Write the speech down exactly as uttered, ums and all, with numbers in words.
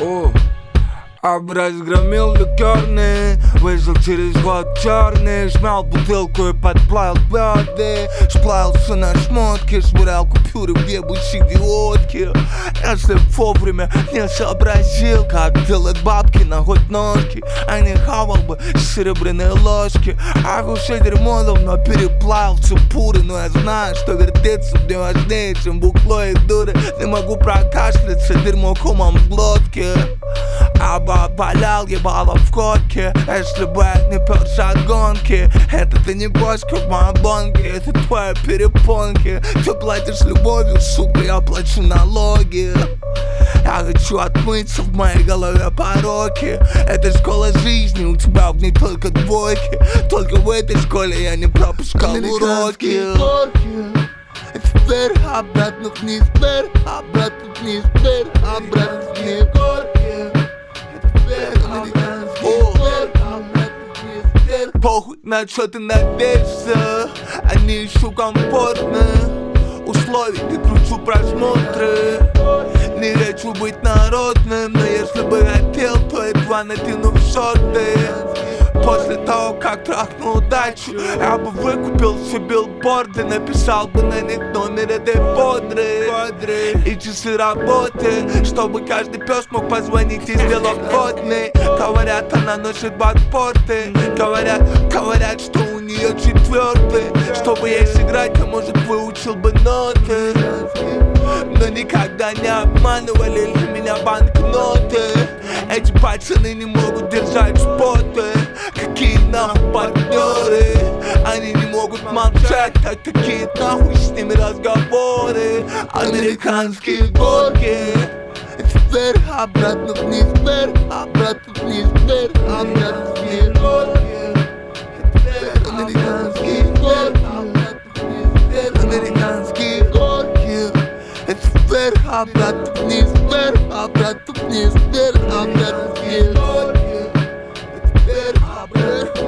О, разгромил ликерный, вышел через год черный, смял бутылку и подплавил бёрды, сплавился на шмотки, швырял купюры в ебучие идиотки. Если б вовремя не сообразил, как делать бабки на хоть ножки, а не хавал бы серебряные ложки. А все дерьмо давно переплавил цепуры, но я знаю, что вертеться мне важнее, чем бухло и дуры. Не могу прокашляться, дерьмо комом в глотке. Аба валял ебало в котке. Если бы я не перся от гонки, это ты не бочка в моей бонке, это твои перепонки. Ты платишь любовью, сука, я плачу налоги. Я хочу отмыться, в моей голове пороки. Это школа жизни, у тебя в ней только двойки. Только в этой школе я не пропускал уроки. Это вверх, обратно вниз, вверх, обратно вниз, вверх, обратно вниз. Похуй, на что ты надеешься, они ищу комфортных условий, ты кручу просмотры. Не хочу быть народным, но если бы хотел, то едва натяну в шорты. После того, как трахнул удачу, я бы выкупил все билборды, написал бы на них номер этой бодры и часы работы, чтобы каждый пес мог позвонить и сделать фотный. Говорят, она носит бакпорты, говорят, говорят, что у нее четвертый. Чтобы ей сыграть, я, может, выучил бы ноты, но никогда не обманывали для меня банкноты. Эти пацаны не могут держать споты. Какие нахуй партнеры, они не могут молчать, так какие нахуй с ними разговоры. Американские горки. Это вверх, обратно вниз, вверх, обратно вниз, вверх, обратно вниз. Американские горки, американские горки. Это вверх, обратно вниз, вверх, обратно вниз, вверх, обратно вниз.